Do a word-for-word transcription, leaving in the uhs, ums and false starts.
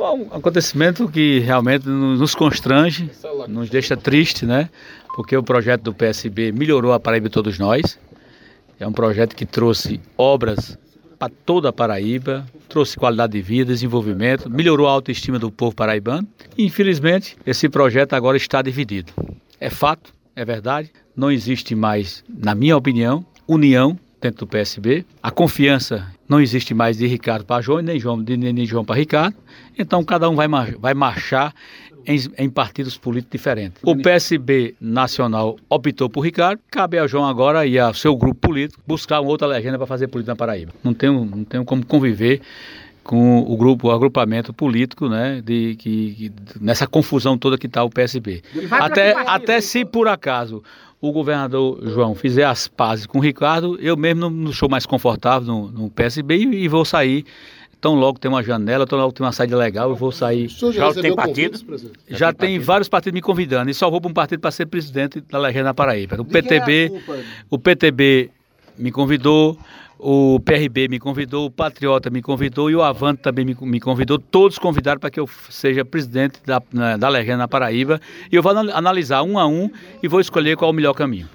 um acontecimento que realmente nos constrange, nos deixa triste, né? Porque o projeto do P S B melhorou a Paraíba de todos nós. É um projeto que trouxe obras para toda a Paraíba, trouxe qualidade de vida, desenvolvimento, melhorou a autoestima do povo paraibano. E, infelizmente, esse projeto agora está dividido. É fato, é verdade, não existe mais, na minha opinião, união dentro do P S B. A confiança não existe mais de Ricardo para João, nem João, de, nem João para Ricardo. Então, cada um vai, vai marchar em, em partidos políticos diferentes. O P S B nacional optou por Ricardo, cabe a João agora e ao seu grupo político buscar uma outra legenda para fazer política na Paraíba. Não tenho, não tenho como conviver com o grupo, o agrupamento político, né, de, que, que, nessa confusão toda que está o P S B. Até, até se por acaso o governador João fizer as pazes com o Ricardo, eu mesmo não, não sou mais confortável no, no P S B e, e vou sair. Tão logo tem uma janela, tão logo tem uma saída legal, eu vou sair. Já, já tem partidos? Já, já tem, tem vários partidos me convidando. E só vou para um partido para ser presidente da legenda na Paraíba. O P T B, o P T B me convidou, o P R B me convidou, o Patriota me convidou e o Avante também me, me convidou. Todos convidaram para que eu seja presidente da, da legenda na Paraíba. E eu vou analisar um a um e vou escolher qual é o melhor caminho.